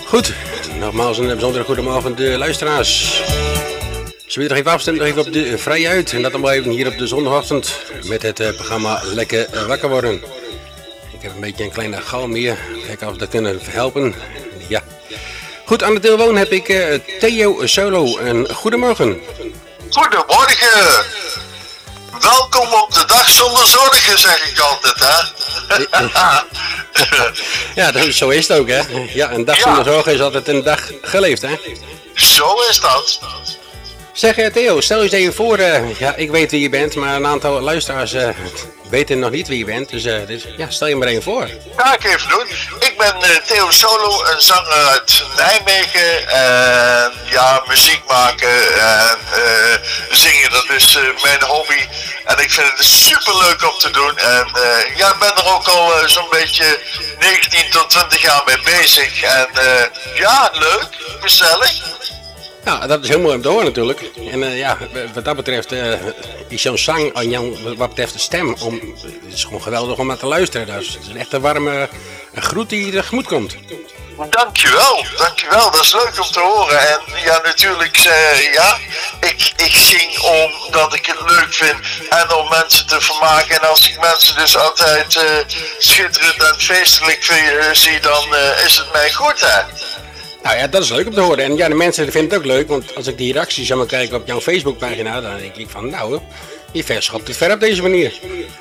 Goed, nogmaals een bijzondere goedemorgen de luisteraars. Ze willen nog even afstemmen, nog even op de vrij uit. En dat allemaal even hier op de zondagochtend met het programma Lekker Wakker Worden. Ik heb een beetje een kleine galm hier. Kijken of we dat kunnen helpen. Ja. Goed, aan de telefoon heb ik Theo Solo. En goedemorgen. Goedemorgen. Welkom op de dag zonder zorgen, zeg ik altijd, hè? Ja, zo is het ook, hè? Ja, een dag zonder zorgen is altijd een dag geleefd, hè? Zo is dat. Zeg Theo, stel je eens even voor, ja, ik weet wie je bent, maar een aantal luisteraars weten nog niet wie je bent, dus ja, stel je maar even voor. Ga ik even doen. Ik ben Theo Solo, een zanger uit Nijmegen. En ja, muziek maken en zingen, dat is mijn hobby. En ik vind het super leuk om te doen. En ja, ik ben er ook al zo'n beetje 19 tot 20 jaar mee bezig. En ja, leuk, gezellig. Ja, dat is heel mooi om te horen natuurlijk. En ja, wat dat betreft is jouw zang, wat betreft de stem, het is gewoon geweldig om naar te luisteren. Dus het is echt een warme groet die je tegemoet komt. Dankjewel, dat is leuk om te horen. En ja, natuurlijk, ja, ik zing omdat ik het leuk vind en om mensen te vermaken. En als ik mensen dus altijd schitterend en feestelijk zie, dan is het mij goed, hè. Nou ja, dat is leuk om te horen. En ja, de mensen vinden het ook leuk, want als ik die reacties aan kijk op jouw Facebookpagina, dan denk ik van, nou, je verschopt het ver op deze manier.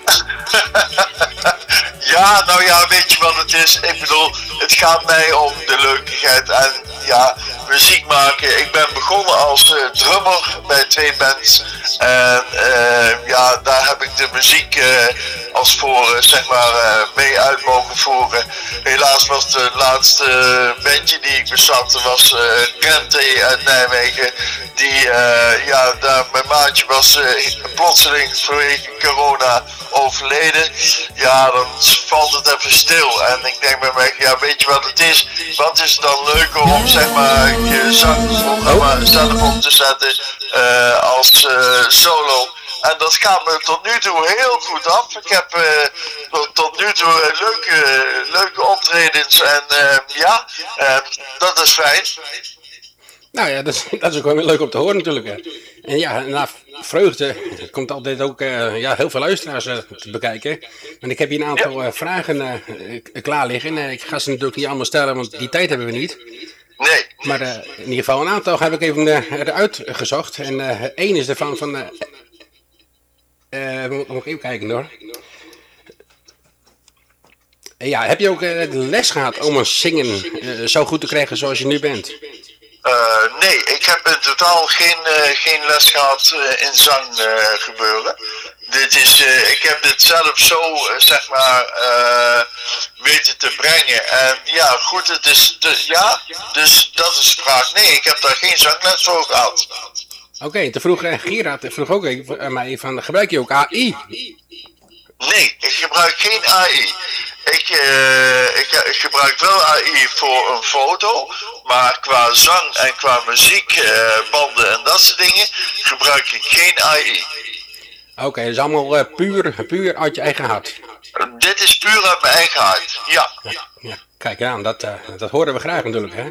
Ja, nou ja, weet je wat het is? Ik bedoel, het gaat mij om de leukigheid en ja, muziek maken. Ik ben begonnen als drummer bij 2 bands. En ja, daar heb ik de muziek als voor, zeg maar, mee uit mogen voeren. Helaas was de laatste bandje die ik bezat, was Kente uit Nijmegen. Die, ja, daar, mijn maatje was plotseling vanwege corona overleden. Ja, dan valt het even stil. En ik denk bij mij, ja, weet je wat het is? Wat is het dan leuker om, zeg maar, je zangprogramma zelf op te zetten als solo? En dat gaat me tot nu toe heel goed af. Ik heb tot nu toe leuke optredens en ja, dat is fijn. Nou ja, dat is ook wel leuk om te horen natuurlijk. Hè. En ja, na vreugde komt altijd ook ja, heel veel luisteraars te bekijken. En ik heb hier een aantal vragen klaar liggen. En ik ga ze natuurlijk niet allemaal stellen, want die tijd hebben we niet. Nee. Maar in ieder geval een aantal heb ik even eruit gezocht. En één is ervan van... moet ik even kijken hoor. Ja, heb je ook les gehad om een zingen zo goed te krijgen zoals je nu bent? Nee, ik heb in totaal geen les gehad in zang gebeuren. Dit is, ik heb dit zelf zo, zeg maar, weten te brengen. En ja, goed, het is, ja, dus dat is de vraag. Nee, ik heb daar geen zangles voor gehad. Oké, toen vroeg Gerard vroeg ook even aan mij van, gebruik je ook AI? Nee, ik gebruik geen AI. Ik gebruik wel AI voor een foto, maar qua zang en qua muziekbanden en dat soort dingen gebruik ik geen AI. Oké, dat is allemaal puur uit je eigen hart. Dit is puur uit mijn eigen hart, ja. Ja, kijk aan, dat horen we graag natuurlijk, hè?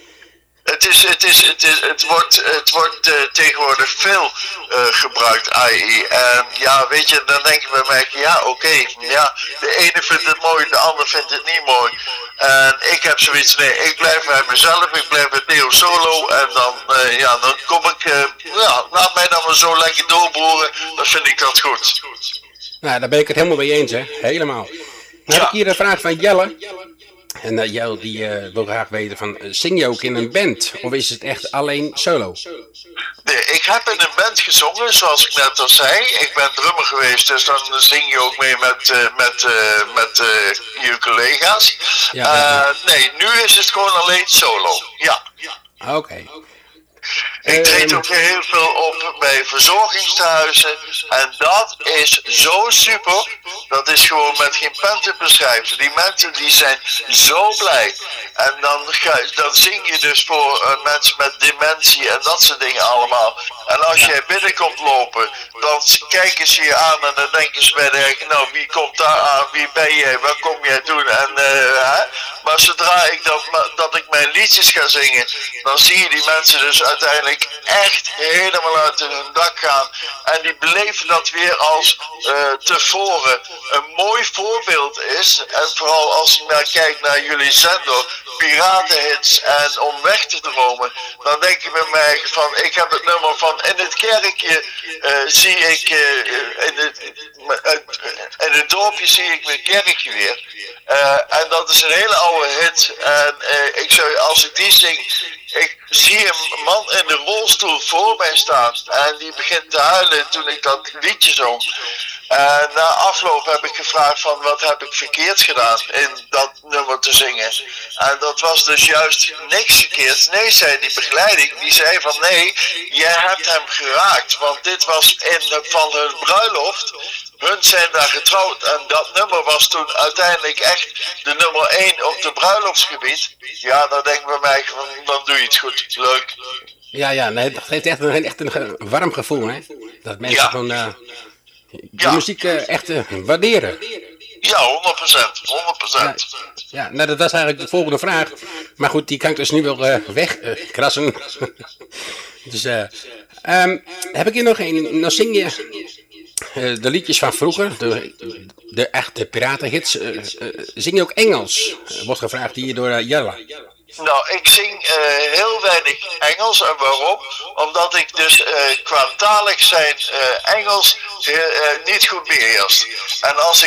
Het wordt tegenwoordig veel gebruikt, AI. En ja, weet je, dan denk je bij mij, ja, oké, ja, de ene vindt het mooi, de ander vindt het niet mooi. En ik heb zoiets, nee, ik blijf bij mezelf, ik blijf bij Theo Solo. En dan, ja, dan kom ik, ja, laat mij dan maar zo lekker doorboeren, dan vind ik dat goed. Nou, daar ben ik het helemaal mee eens, hè, helemaal. Dan heb ik hier een vraag van Jelle. En Jelle die wil graag weten van, zing je ook in een band? Of is het echt alleen solo? Nee, ik heb in een band gezongen, zoals ik net al zei. Ik ben drummer geweest, dus dan zing je ook mee met je collega's. Ja, nee, nu is het gewoon alleen solo, ja. Oké. Ik treed ook heel veel op bij verzorgingstehuizen en dat is zo super. Dat is gewoon met geen pen te beschrijven. Die mensen die zijn zo blij. En dan zing je dus voor mensen met dementie en dat soort dingen allemaal. En als jij binnenkomt lopen, dan kijken ze je aan en dan denken ze bij de hek, nou wie komt daar aan, wie ben jij, wat kom jij doen? En, Maar zodra dat ik mijn liedjes ga zingen, dan zie je die mensen dus uiteindelijk echt helemaal uit hun dak gaan. En die beleven dat weer als tevoren een mooi voorbeeld is. En vooral als ik kijk naar jullie zender, piratenhits en om weg te dromen, dan denk ik bij mij van, ik heb het nummer van in het kerkje zie ik in het dorpje zie ik mijn kerkje weer. En dat is een hele oude hit. En ik zou, als ik die zing, ik zie een man in de rolstoel voor mij staan. En die begint te huilen toen ik dat liedje zong. En na afloop heb ik gevraagd van wat heb ik verkeerd gedaan in dat nummer te zingen. En dat was dus juist niks verkeerd. Nee, zei die begeleiding, die zei van nee, jij hebt hem geraakt. Want dit was van hun bruiloft. Hun zijn daar getrouwd en dat nummer was toen uiteindelijk echt de nummer 1 op de bruiloftsgebied. Ja, dan denk ik bij mij van, dan doe je het goed, leuk. Ja, nee, dat geeft echt een warm gevoel, hè? Dat mensen gewoon de muziek echt waarderen. Ja, 100%. Ja, nou dat was eigenlijk de volgende vraag. Maar goed, die kan ik dus nu wel wegkrassen. Dus heb ik hier nog een, dan zing je de liedjes van vroeger, de echte piratenhits, zing je ook Engels? Wordt gevraagd hier door Jella. Nou, ik zing heel weinig Engels. En waarom? Omdat ik dus qua talig zijn Engels niet goed beheerst. En als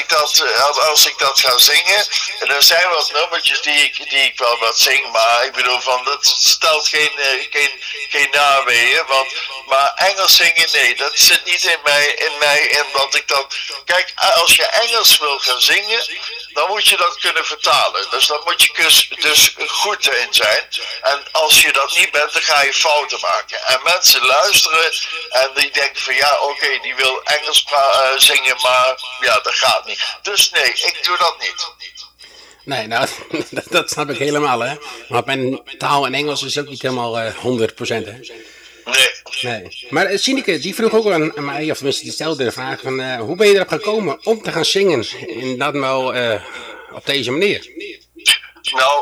ik dat ga zingen, er zijn wat nummertjes die ik wel wat zing, maar ik bedoel van, dat stelt geen naweeën. Maar Engels zingen, nee, dat zit niet in mij, dat ik dat... Kijk, als je Engels wil gaan zingen, dan moet je dat kunnen vertalen. Dus dat moet je dus goed in zijn. En als je dat niet bent, dan ga je fouten maken. En mensen luisteren en die denken van ja, oké, die wil Engels zingen, maar ja, dat gaat niet. Dus nee, ik doe dat niet. Nee, nou, dat snap ik helemaal, hè. Maar mijn taal en Engels is ook niet helemaal 100%, hè. Nee. Maar Sineke, die vroeg ook aan mij, of tenminste die stelde de vraag van, hoe ben je erop gekomen om te gaan zingen? En dat nou op deze manier? Nou,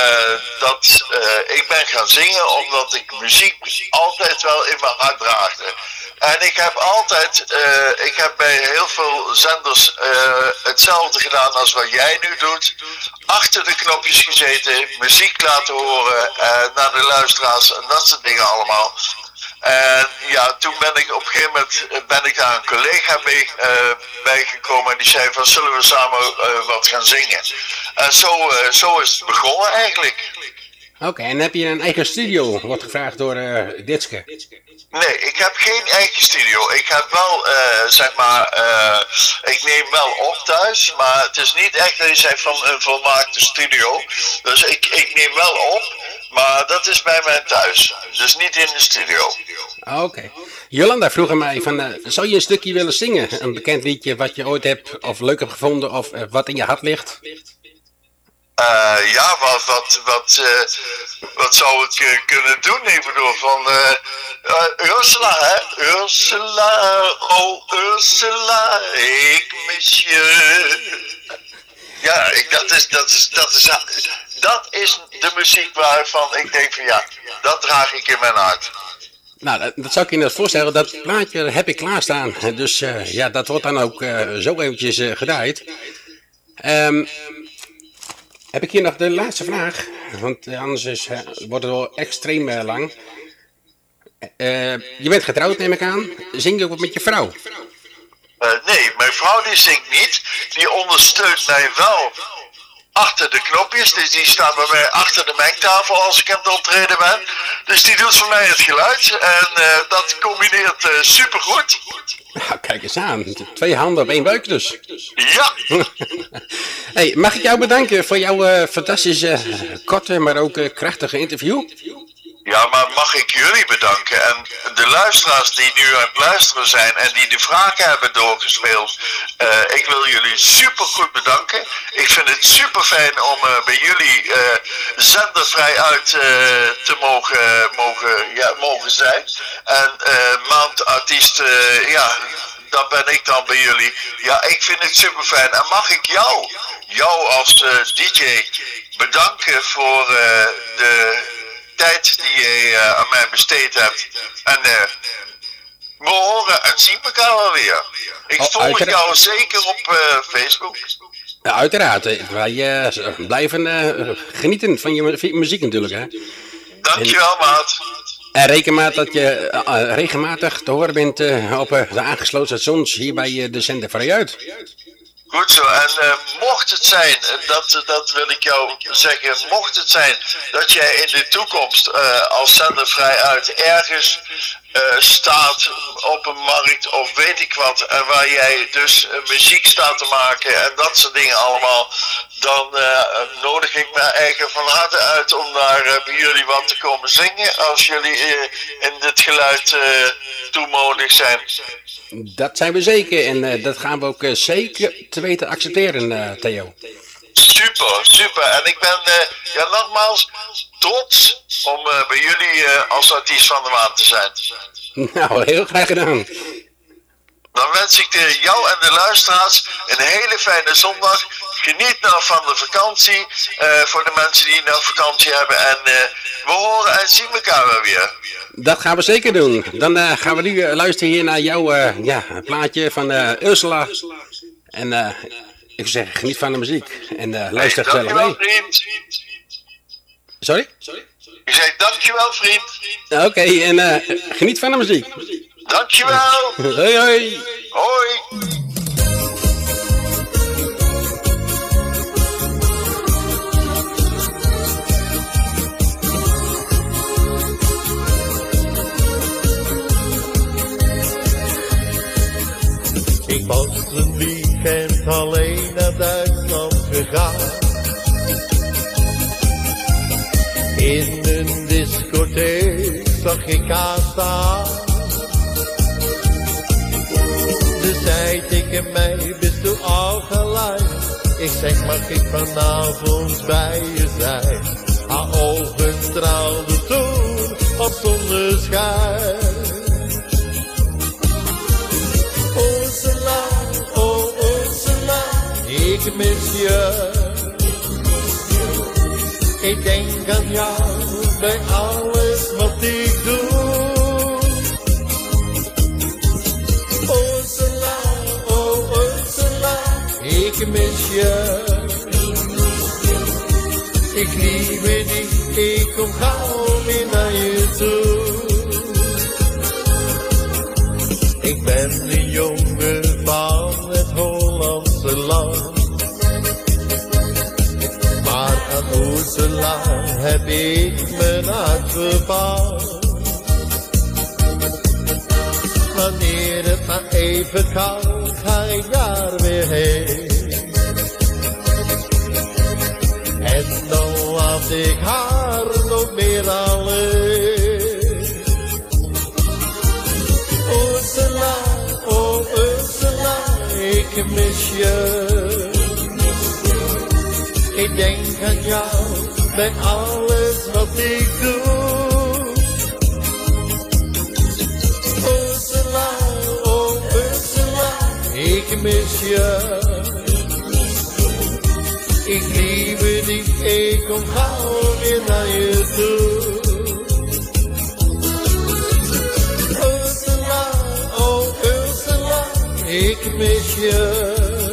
ik ben gaan zingen omdat ik muziek altijd wel in mijn hart draagde. En ik heb bij heel veel zenders hetzelfde gedaan als wat jij nu doet. Achter de knopjes gezeten, muziek laten horen naar de luisteraars en dat soort dingen allemaal. En ja, toen ben ik op een gegeven moment daar een collega bij gekomen en die zei van zullen we samen wat gaan zingen. En zo is het begonnen eigenlijk. Oké, en heb je een eigen studio, wordt gevraagd door Ditske? Nee, ik heb geen eigen studio. Ik heb wel, ik neem wel op thuis, maar het is niet echt dat je zegt van een volmaakte studio. Dus ik neem wel op, maar dat is bij mij thuis. Dus niet in de studio. Oké. Jolanda vroeg aan mij van, zou je een stukje willen zingen? Een bekend liedje wat je ooit hebt of leuk hebt gevonden of wat in je hart ligt? Ja, wat zou ik kunnen doen? Ik bedoel van Ursula, hè? Ursula, oh Ursula, ik mis je. Ja, dat is de muziek waarvan ik denk van ja, dat draag ik in mijn hart. Nou, dat zou ik je net voorstellen. Dat plaatje heb ik klaarstaan. Dus ja, dat wordt dan ook zo eventjes gedraaid. Heb ik hier nog de laatste vraag, want anders wordt het wel extreem lang. Je bent getrouwd, neem ik aan. Zing je ook met je vrouw? Nee, mijn vrouw die zingt niet. Die ondersteunt mij wel achter de knopjes. Dus die staat bij mij achter de mengtafel als ik aan het optreden ben. Dus die doet voor mij het geluid. En dat combineert supergoed. Nou, kijk eens aan. 2 handen op 1 buik dus. Ja. Hey, mag ik jou bedanken voor jouw fantastische, korte, maar ook krachtige interview? Ja, maar mag ik jullie bedanken en de luisteraars die nu aan het luisteren zijn en die de vragen hebben doorgespeeld. Ik wil jullie super goed bedanken. Ik vind het super fijn om bij jullie zendervrij uit te mogen zijn. En maandartiest, ja, dat ben ik dan bij jullie. Ja, ik vind het super fijn. En mag ik jou als DJ bedanken voor de tijd die je aan mij besteed hebt. En we horen en zien elkaar wel weer. Ik volg jou zeker op Facebook. Ja, uiteraard. Wij blijven genieten van je muziek natuurlijk, hè. Dankjewel, maat. En reken maar dat je regelmatig te horen bent op de aangesloten stations hier bij de zender Vrijuit. Goed zo, en mocht het zijn, dat wil ik jou zeggen, mocht het zijn dat jij in de toekomst als zender Vrijuit ergens staat op een markt of weet ik wat, en waar jij dus muziek staat te maken en dat soort dingen allemaal, dan nodig ik me eigen van harte uit om daar bij jullie wat te komen zingen, als jullie in dit geluid toemoedig zijn. Dat zijn we zeker en dat gaan we ook zeker te weten accepteren, Theo. Super. En ik ben nogmaals trots om bij jullie als artiest van de maand te zijn. Nou, heel graag gedaan. Dan wens ik jou en de luisteraars een hele fijne zondag. Geniet nou van de vakantie voor de mensen die nog vakantie hebben. En we horen en zien elkaar wel weer. Dat gaan we zeker doen. Dan gaan we nu luisteren hier naar jouw plaatje van Ursula. En ik zou zeggen, geniet van de muziek. En luister gezellig mee. Vriend. Sorry? Ik zeg dankjewel, vriend. Oké, en geniet van de muziek. Dankjewel. Hoi, hoi. Hoi. Ik was een weekend alleen naar Duitsland gegaan. In een discotheek zag ik haar staan. Ze zei tegen mij, bist du auch allein? Ik zeg, mag ik vanavond bij je zijn? Haar ogen straalden toen op zonneschijn. Ursula, oh Ursula, ik mis je. Ik denk aan jou bij alles wat ik doe. Ursula, oh Ursula, ik mis je. Ik liebe dich, ik kom gauw weer naar je toe. Ik ben een jongen van het Hollandse land. Maar aan Ursula heb ik mijn hart verpand. Wanneer het maar even kan, ga ik daar weer heen. En dan laat ik haar nog meer alleen. Ursula, oh Ursula, ik mis je. Ik denk aan jou bij alles wat ik doe. Ursula, oh Ursula, ik mis je. Ik liebe dich, ik kom gauw weer naar je toe. Ursula, oh Ursula, ik mis je.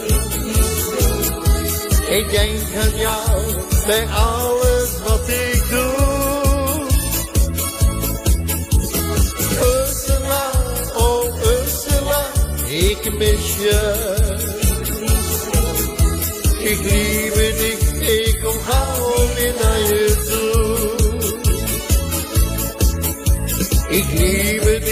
Ik denk aan jou bij alles wat ik doe. Ursula, oh Ursula, ik mis je. Ik liebe dich, ik kom gauw weer naar je toe. Ik liebe dich.